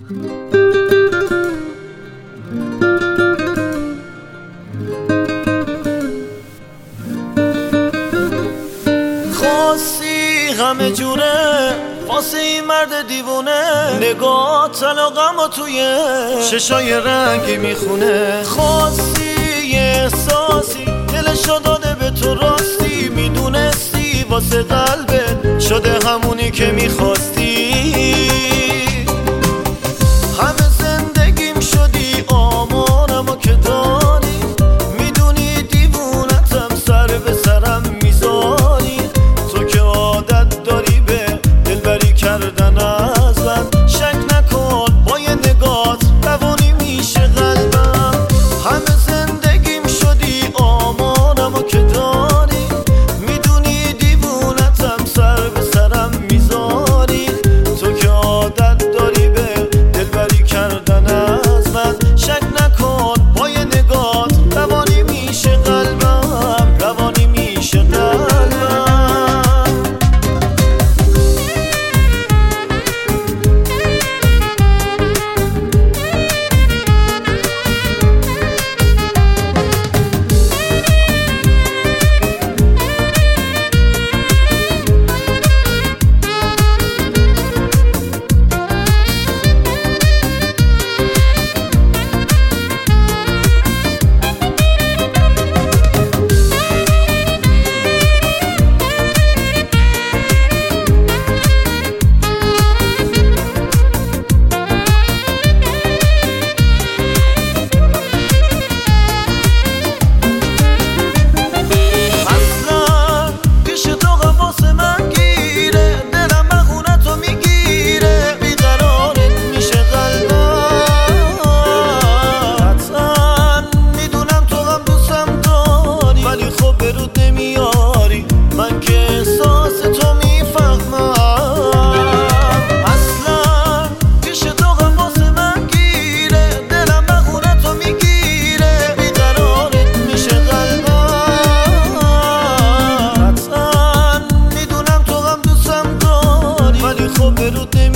خواستی همه جوره واسه این مرد دیوونه، نگاه طلاقم و توی چشای رنگی میخونه. خواستی یه احساسی دلشو داده به تو راستی، میدونستی واسه قلبت شده همونی که میخواستی. همه زندگیم شدی آمانمو که داری، میدونی دیوونتم سر به سرم میذاری. تو که عادت داری به دلبری کردن از من، شک نکن با یه نگات روانی میشه قلبم. همه زندگیم شدی آمانمو که داری، میدونی دیوونتم سر به سرم میذاری. تو که عادت داری به دلبری کردن از من، شک نکن با یه نگات روانی میشه قلبم، روانی میشه قلبم. من که احساس تو میفهمم، اصلا پیش تو غم واسه من گیره، دلم بخونه تو میگیره، بیقرارت میشه قلبم. حتما میدونم تو غم دوستم داری، ولی خب به رود